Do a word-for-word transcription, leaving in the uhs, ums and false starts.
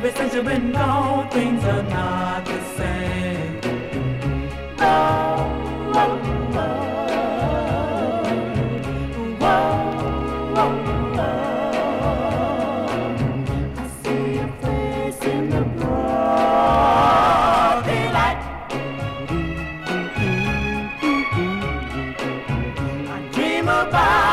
Ever since you've been gone, things are not the same. Oh, oh, oh, oh, oh, oh. I see your face in the broad daylight. I dream about